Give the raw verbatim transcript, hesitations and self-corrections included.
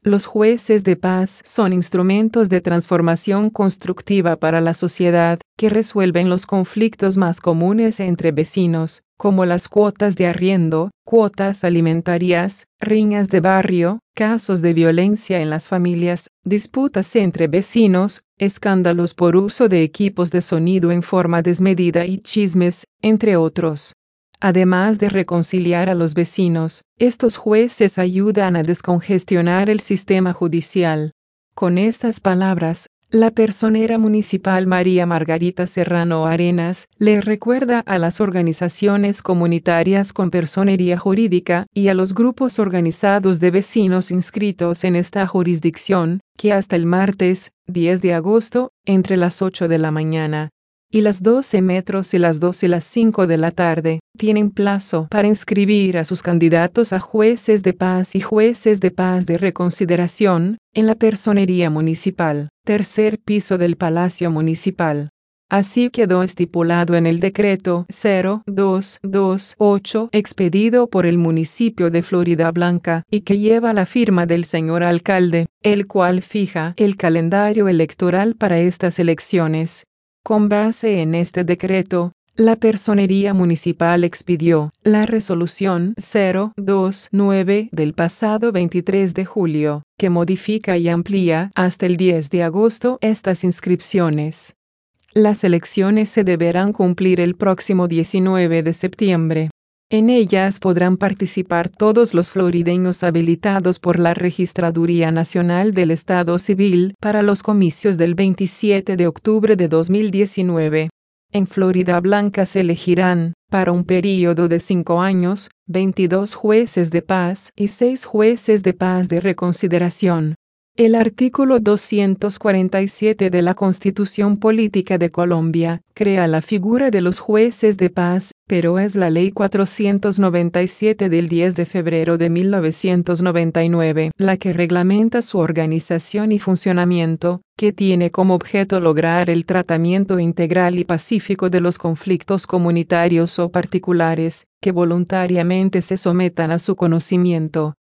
Los jueces de paz son instrumentos de transformación constructiva para la sociedad, que resuelven los conflictos más comunes entre vecinos, como las cuotas de arriendo, cuotas alimentarias, riñas de barrio, casos de violencia en las familias, disputas entre vecinos, escándalos por uso de equipos de sonido en forma desmedida y chismes, entre otros. Además de reconciliar a los vecinos, estos jueces ayudan a descongestionar el sistema judicial. Con estas palabras, la personera municipal María Margarita Serrano Arenas le recuerda a las organizaciones comunitarias con personería jurídica y a los grupos organizados de vecinos inscritos en esta jurisdicción, que hasta el martes, diez de agosto, entre las ocho de la mañana y las doce metros y las dos y las cinco de la tarde, tienen plazo para inscribir a sus candidatos a jueces de paz y jueces de paz de reconsideración, en la personería municipal, tercer piso del Palacio Municipal. Así quedó estipulado en el decreto cero dos dos ocho expedido por el municipio de Floridablanca y que lleva la firma del señor alcalde, el cual fija el calendario electoral para estas elecciones. Con base en este decreto, la Personería Municipal expidió la resolución cero dos nueve del pasado veintitrés de julio, que modifica y amplía hasta el diez de agosto estas inscripciones. Las elecciones se deberán cumplir el próximo diecinueve de septiembre. En ellas podrán participar todos los florideños habilitados por la Registraduría Nacional del Estado Civil para los comicios del veintisiete de octubre de dos mil diecinueve. En Floridablanca se elegirán, para un período de cinco años, veintidós jueces de paz y seis jueces de paz de reconsideración. El artículo doscientos cuarenta y siete de la Constitución Política de Colombia crea la figura de los jueces de paz, pero es la Ley cuatrocientos noventa y siete del diez de febrero de mil novecientos noventa y nueve la que reglamenta su organización y funcionamiento, que tiene como objeto lograr el tratamiento integral y pacífico de los conflictos comunitarios o particulares, que voluntariamente se sometan a su conocimiento.